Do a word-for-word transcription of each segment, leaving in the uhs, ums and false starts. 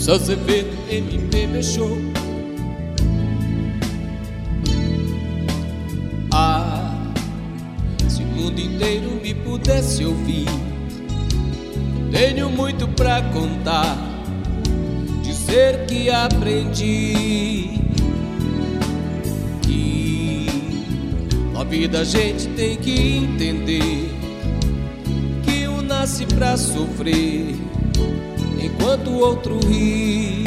Nelson Azevedo, M P B Show. Ah, se o mundo inteiro me pudesse ouvir, tenho muito pra contar, dizer que aprendi que na vida a gente tem que entender que um nasce pra sofrer enquanto o outro ri.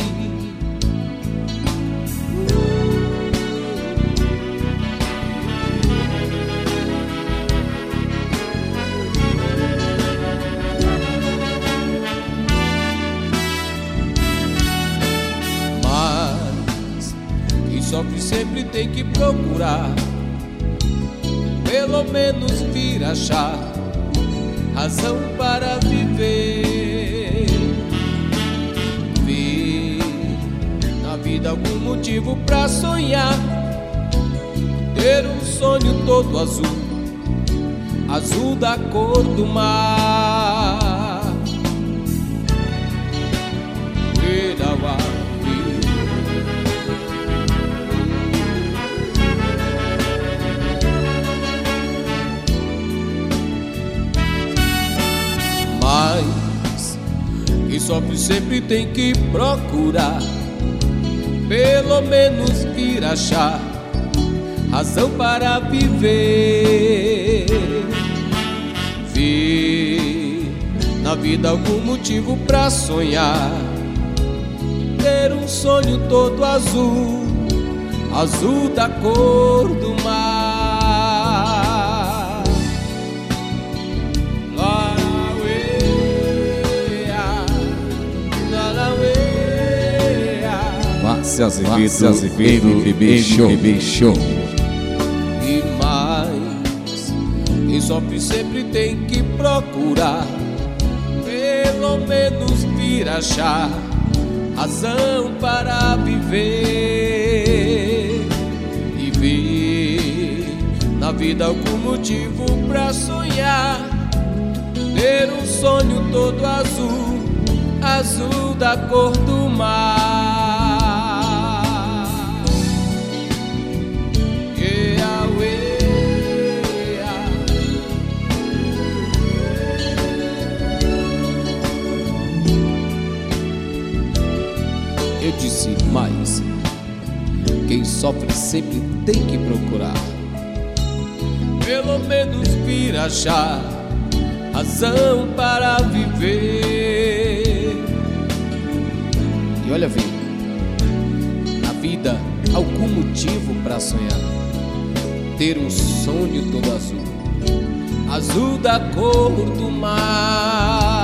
Mas quem sofre sempre tem que procurar, pelo menos vir achar razão para viver. Ver na vida algum motivo pra sonhar, ter um sonho todo azul, azul da cor do mar. Mas quem sofre sempre tem que procurar, pelo menos vir achar razão para viver. Ver na vida algum motivo pra sonhar, ter um sonho todo azul, azul da cor do mar. Márcia Azevedo, M P B Show. Show. E mais, quem sofre sempre tem que procurar, pelo menos vir achar razão para viver. E ver na vida algum motivo pra sonhar, ter um sonho todo azul, azul da cor do mar. Eu disse mais, quem sofre sempre tem que procurar, pelo menos vir achar razão para viver. E olha, vem, na vida algum motivo pra sonhar, ter um sonho todo azul, azul da cor do mar.